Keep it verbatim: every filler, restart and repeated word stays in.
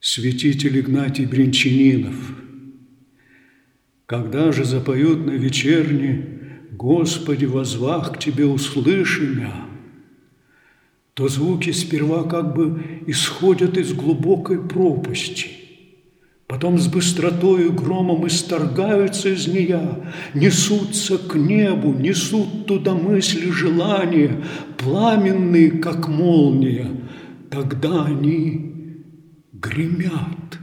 Святитель Игнатий Брянчанинов. Когда же запоют на вечерне «Господи, возвах к Тебе, услыши мя», то звуки сперва как бы исходят из глубокой пропасти, потом с быстротою громом исторгаются из нея, несутся к небу, несут туда мысли, желания, пламенные, как молния. Тогда они гремят.